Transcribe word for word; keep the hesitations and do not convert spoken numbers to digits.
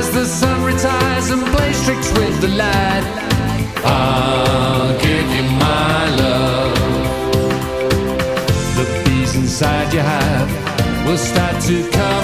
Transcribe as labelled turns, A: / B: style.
A: as the sun retires and plays tricks with the light. I'll give you my love. The bees inside your hive will start to come